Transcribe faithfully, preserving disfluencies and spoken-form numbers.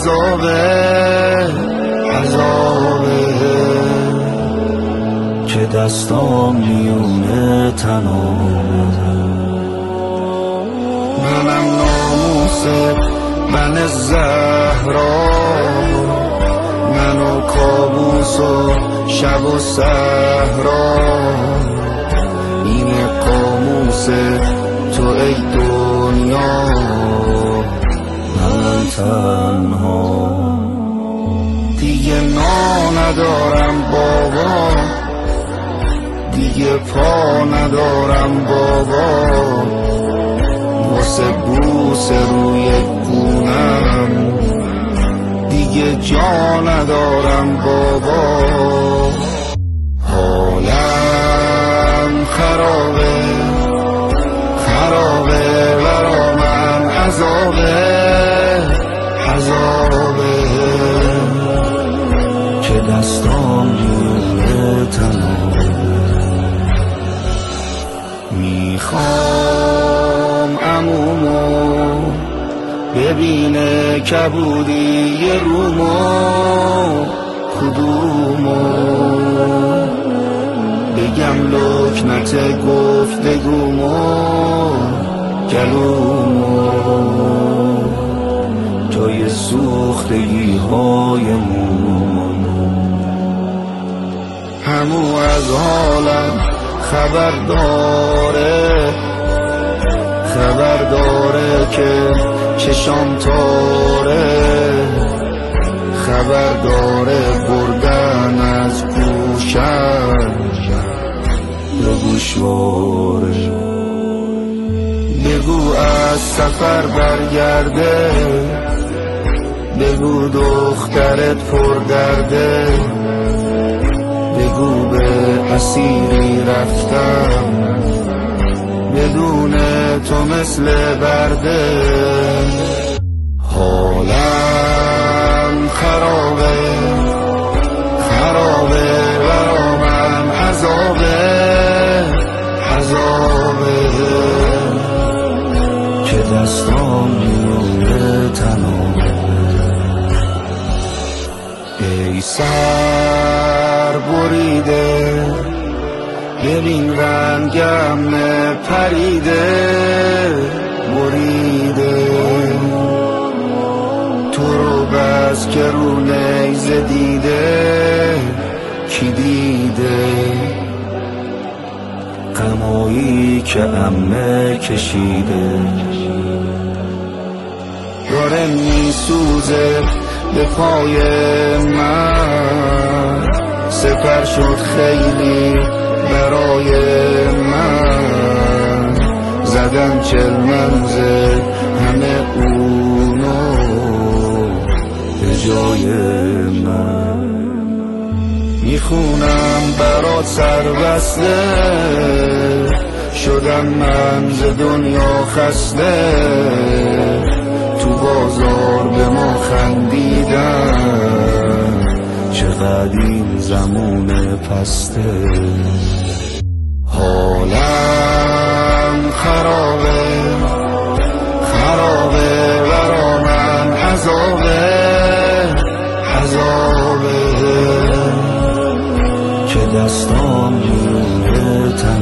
عذابه عذابه که دستام میونه تنابه. منم ناموس من زهرا، منو کابوس و شب و صحرا، این قاموس تو ای دنیا، من تنها دیگه نا ندارم بابا، دیگه پا ندارم بابا، واسه بوس روی گونم دیگه جا ندارم بابا. حالم خرابه خرابه برا من عذابه عذابه که دستام میونه تنابه. میخوام عمومو ببینه کبودی یه رومو، کدومو بگم لکنت گفتگومو، گلومو جای سوختگی های مومو. همو از حالم خبر داره، خبر داره که چشام تاره، خبر داره بردن از گوشم به گوشواره. بگو از سفر برگرده، بگو دخترت پر درده، بگو به اسیری رفتم بدون تو مثل برده. حالم خرابه خرابه برا من عذابه عذابه که دستام میونه تنابه. ای سر بریده ببین رنگم پریده بریده، تو رو بس که رو نیزه دیده کی دیده، غمایی که عمه کشیده داره میسوزه به پای من، سپر شد خیلی برای من، زدن چل منزل همه اونو به جای من. میخونم برات سربسته، شدم من ز دنیا خسته، تو بازار به ما خندیدن چقدر این زمون پسته. حالم خرابه خرابه برا من عذابه عذابه که دستام میونه تنابه.